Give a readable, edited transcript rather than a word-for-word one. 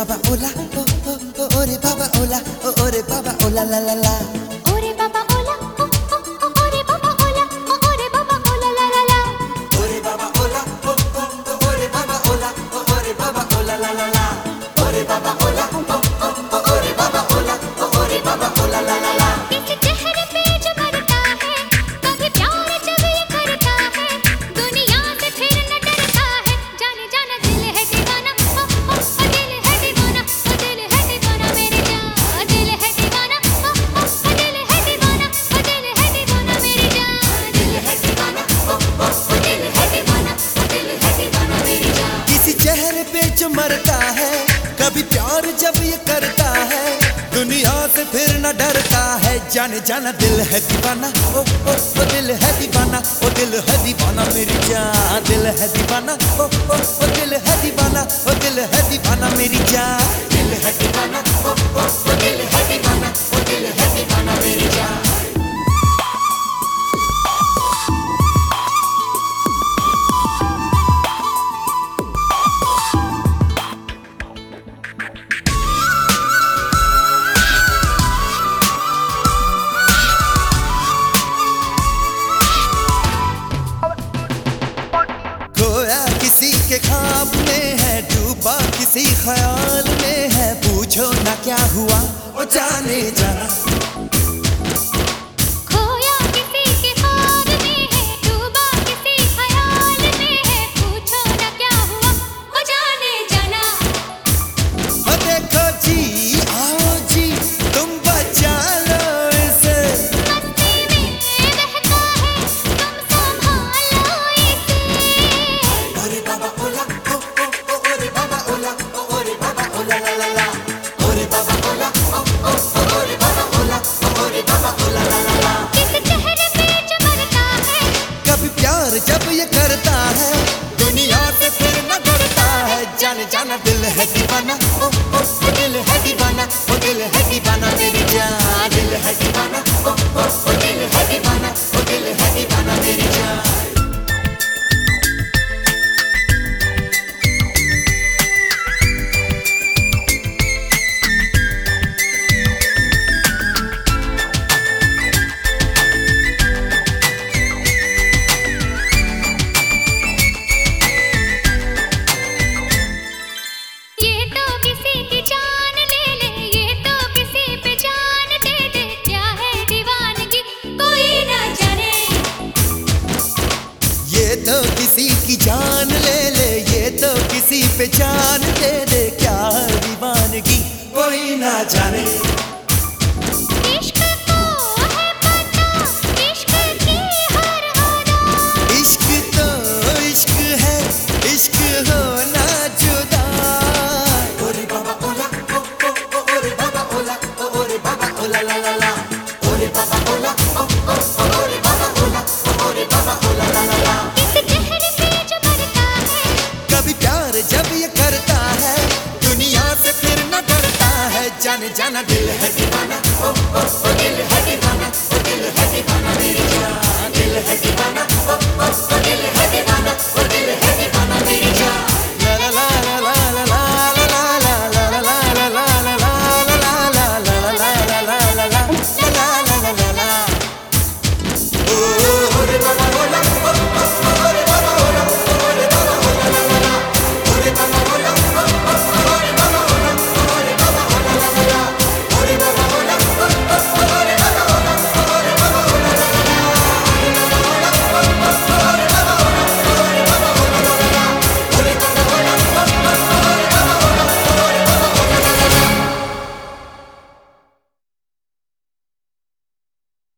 baba ola, oh oh oh, ore baba ola, oh ore baba ola la la la. Ore baba ola, oh oh oh, ore baba ola, oh ore baba ola la la la. Ore baba ola, oh oh oh, ore baba ola, oh ore baba ola la la la. Ore baba ola, oh oh oh, ore baba ola, oh ore baba ola la la la. किस चेहरे पे जो मरता है, कभी प्यार जब ये करता है, दुनिया से फिर न डरता है। जाने जाना दिल है दीवाना, ओ ओ ओ दिल है दीवाना, ओ दिल है दीवाना मेरी जान, दिल है दीवाना, ओ ओ ओ दिल है दीवाना, ओ दिल है दीवाना मेरी जान, दिल है दीवाना, ओ ओ ओ दिल है दीवाना, ओ दिल है दीवाना मेरी जान। किसी चेहरे पे जो मरता है, कभी प्यार जब ये करता है, दुनिया से फिर न डरता है। जाने जाना दिल है दीवाना, ओ ओ ओ दिल है दीवाना, ओ दिल है दीवाना मेरी जान, दिल है दीवाना, ओ ओ ओ दिल है दीवाना, ओ दिल है दीवाना मेरी जान, दिल है दीवाना, ओ ओ ओ दिल है दीवाना, ओ दिल है दीवाना मेरी जान। खोया किसी के ख्वाब में है, डूबा किसी ख्याल में है, पूछो ना क्या हुआ ओ जाने जाना। खोया किसी के ख्वाब में है, डूबा किसी ख्याल में है, पूछो ना क्या हुआ ओ जाने जाना। ओ देखो जी, आओ जी, तुम बचा लो इसे, मस्ती में बहता है, तुम संभालो इसे। ओरे बाबा ओला, ओ ओ ओ, ओरे बाबा ओला, ओ ओरे बाबा ओला ला ला ला। ओरे बाबा ओला, ओ ओ ओ, ओरे बाबा ओला, ओ ओरे बाबा ओला ला ला ला। किस चेहरे पे जो मरता है, कभी प्यार जब ये करता है, दुनिया से फिर न डरता है। जाने जाना दिल है दीवाना, ओ ओ ओ दिल है दीवाना, ओ दिल है दीवाना मेरी जान, दिल है दीवाना, ओ ओ ओ दिल है दीवाना, ओ दिल है दीवाना मेरी जान। ये तो किसी की जान ले ले, ये तो किसी पे जान दे दे, क्या है दीवानगी कोई ना जाने। ये तो किसी की जान ले ले, ये तो किसी पे जान दे दे, क्या है दीवानगी कोई ना जाने। इश्क को है पता, इश्क की हर अदा, इश्क तो इश्क है, इश्क होना जुदा। ओरे बाबा ओला, ओ ओ ओ, ओरे बाबा ओला, ओ ओरे बाबा ओला ला ला ला।